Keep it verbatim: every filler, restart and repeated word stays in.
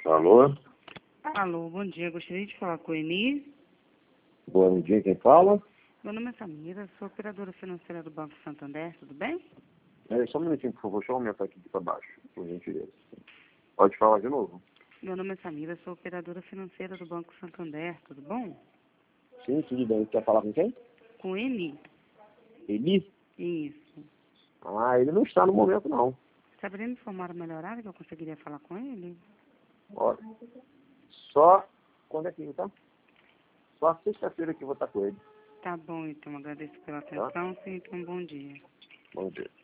Alô? Alô, bom dia. Gostaria de falar com a Eni. Bom dia, quem fala? Meu nome é Samira, sou operadora financeira do Banco Santander, tudo bem? É, só um minutinho, por favor, deixa eu aumentar aqui para baixo, por gentileza. Pode falar de novo? Meu nome é Samira, sou operadora financeira do Banco Santander, tudo bom? Sim, tudo bem. Quer falar com quem? Com Eni. Eli? Isso. Ah, ele não está no momento, não. Saberia me informar o melhor horário que eu conseguiria falar com ele? Olha, só... Quando é que ele tá? Só sexta-feira que eu vou estar com ele. Tá bom, então. Agradeço pela Tá? atenção. Sim, então, bom dia. Bom dia.